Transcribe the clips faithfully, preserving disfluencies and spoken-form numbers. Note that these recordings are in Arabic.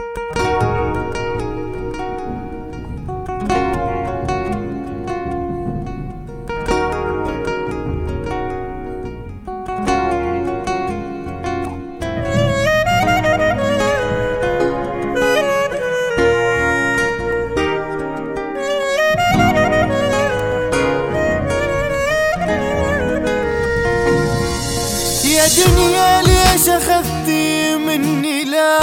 يا دنيا ليش أخذتي مني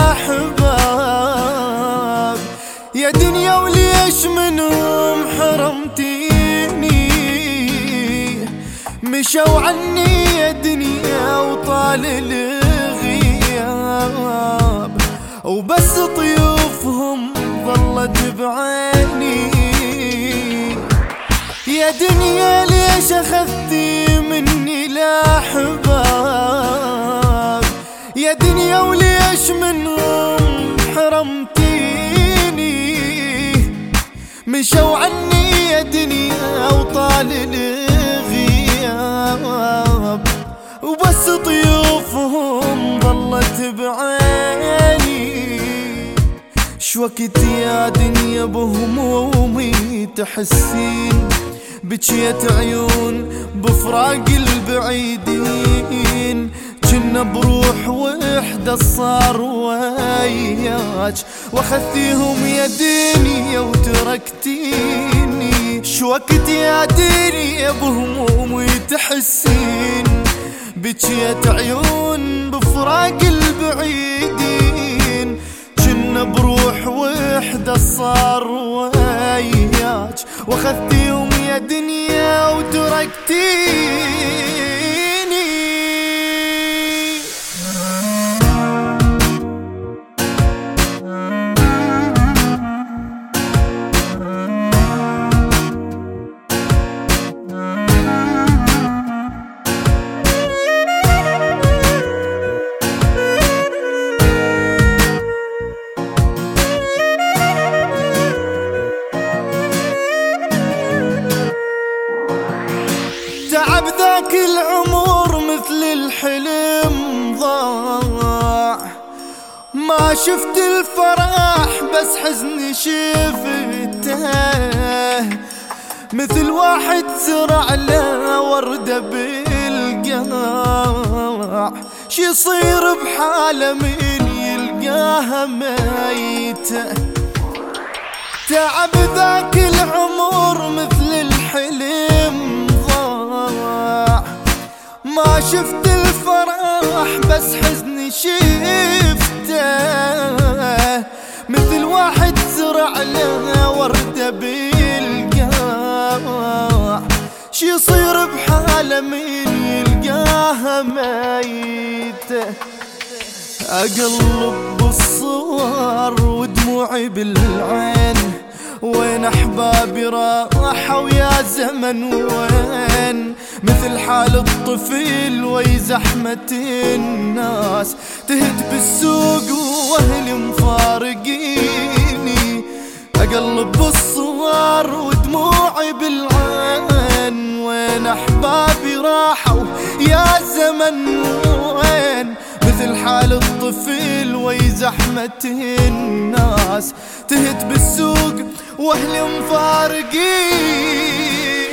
الأحباب؟ يا دنيا وليش منهم حرمتيني؟ مشوا عني يا دنيا وطال الغياب، وبس طيوفهم ظلت بعيني. يا دنيا ليش أخذتي مني الأحباب؟ يا دنيا وليش منهم حرمتيني؟ مشوا عني يا دنيا وطال الغياب، وبس طيوفهم ظلت بعيني. شوكت يا دنيا بهمومي تحسين، بجيت عيون بفراق البعيدين، جنا بروح وحدة صار وياك، واخذتيهم يا دنيا وتركتيني. شوكت يا دنيا بهمومي تحسين، بجيت عيون بفراق البعيدين، جنا بروح وحدة صار وياك، واخذتيهم يا دنيا وتركتيني. تعب ذاك العمر مثل الحلم ضاع، ما شفت الفرح بس حزني شفته، مثل واحد زرع له وردة بالقاع، شي يصير بحاله من يلقاها ميتة. تعب ذاك العمر مثل الحلم ضاع، ما شفت الفرح بس حزني شفته، مثل واحد زرع له وردة بالقاع، شي يصير بحاله من يلقاها ميتة. أقلب بالصور ودموعي بالعين، وين أحبابي راحوا ويا زمن وين؟ مثل حال الطفل وي زحمة الناس، تهت بالسوق وأهلي مفارقيني. أقلب بالصور ودموعي بالعين، وين أحبابي راحوا يا زمن وين؟ مثل حال الطفل وي زحمة الناس، تهت بالسوق واهلي مفارقين.